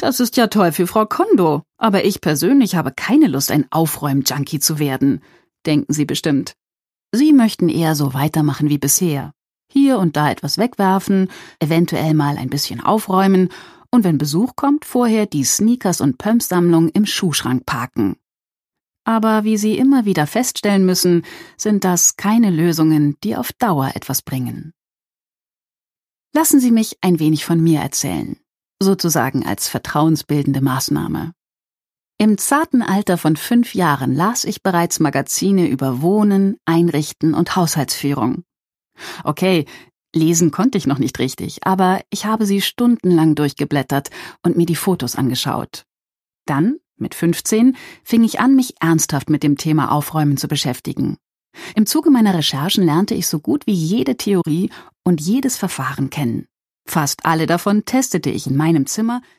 Das ist ja toll für Frau Kondo, aber ich persönlich habe keine Lust, ein Aufräum-Junkie zu werden, denken Sie bestimmt. Sie möchten eher so weitermachen wie bisher. Hier und da etwas wegwerfen, eventuell mal ein bisschen aufräumen und wenn Besuch kommt, vorher die Sneakers- und Pumps-Sammlung im Schuhschrank parken. Aber wie Sie immer wieder feststellen müssen, sind das keine Lösungen, die auf Dauer etwas bringen. Lassen Sie mich ein wenig von mir erzählen, sozusagen als vertrauensbildende Maßnahme. Im zarten Alter von 5 Jahren las ich bereits Magazine über Wohnen, Einrichten und Haushaltsführung. Okay, lesen konnte ich noch nicht richtig, aber ich habe sie stundenlang durchgeblättert und mir die Fotos angeschaut. Dann, mit 15, fing ich an, mich ernsthaft mit dem Thema Aufräumen zu beschäftigen. Im Zuge meiner Recherchen lernte ich so gut wie jede Theorie und jedes Verfahren kennen. Fast alle davon testete ich in meinem Zimmer